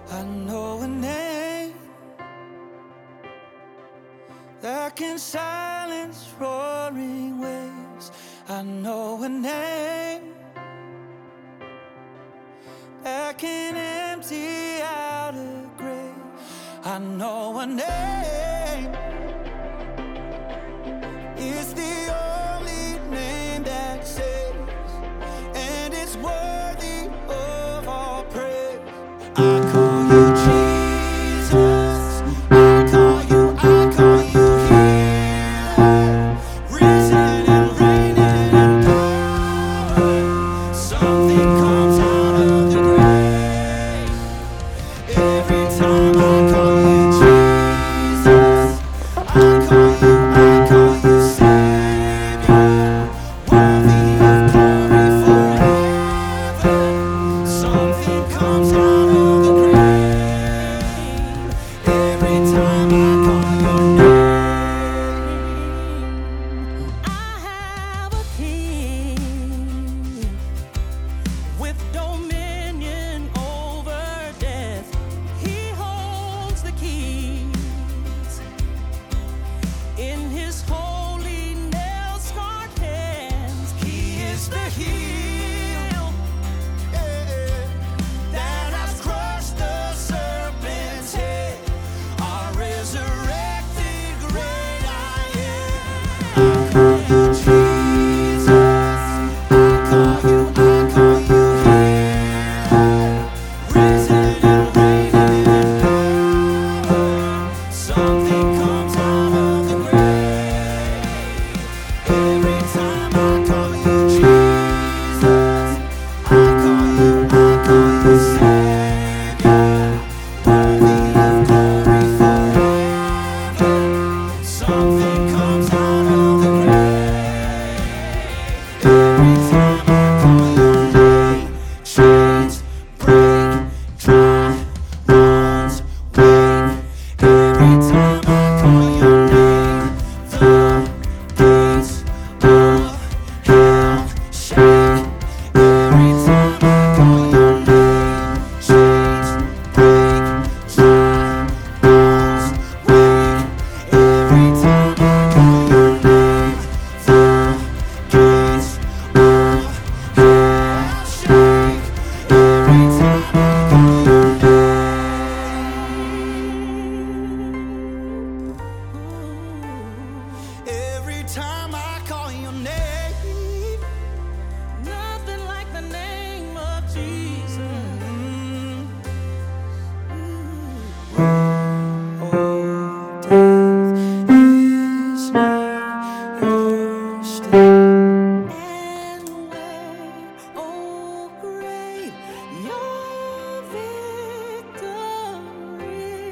I know a name that can silence roaring waves. I know a name that can empty out a grave. I know a name, it's the only name that saves, and it's worthy of all praise. I call you Jesus, I call you healer, risen and reigning in power. Something comes out of the grave every time I call you Jesus. I call you Savior, worthy of glory forever. Something comes out of the grave every time I call your name. I have a king with dominion over death. He holds the keys in his holy nail-scarred hands. He is the heel that has crushed the serpent's head, our resurrected great I am. I call you Jesus, I call you healer, risen and reigning in power. Something comes out of the grave every time I call you Jesus. I call you Savior, worthy of glory forever. Something comes out of the grave every time I call your name. Chains break, dry bones wake every time I call your name. The gates of hell shake every time I call your name. Chains break, dry bones wake every time I call your name. The gates of hell shake every time I call your name. Every time I call your name, nothing like the name of Jesus. Oh, death is not your sting, and where, oh great, your victory.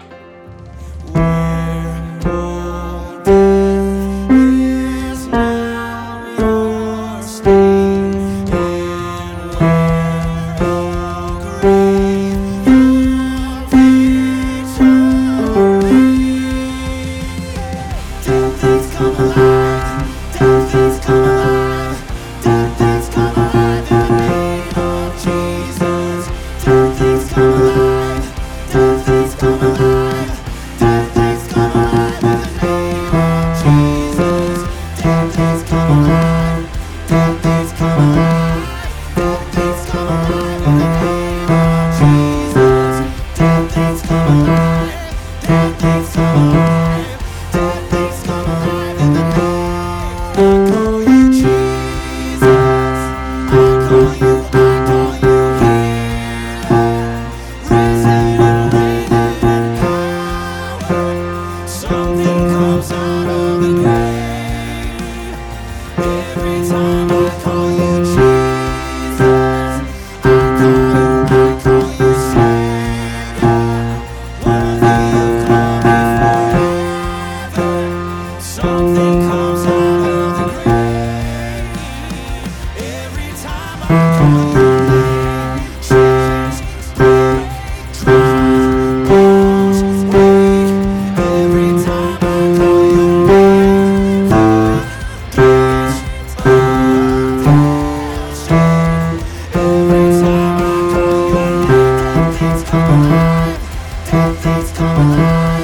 Where, oh death is now your sting, and where, oh grave, your victory. Death has come alive, death has come alive, death has come alive in the name of Jesus. Death has come alive, death has come alive, death has come alive in the name of Jesus. Death has come alive, death has come alive, death has come alive in the name of Jesus. Death has come alive, death has come alive, death has come alive in the name. I call you Jesus, I call you healer, risen and reigning in power. Something comes out of the grave every time I call you Jesus. I call you Savior, worthy of glory forever. Something comes out of the grave every time I call your name. Chains break, dry bones wake every time I call your name. The gates of come alive.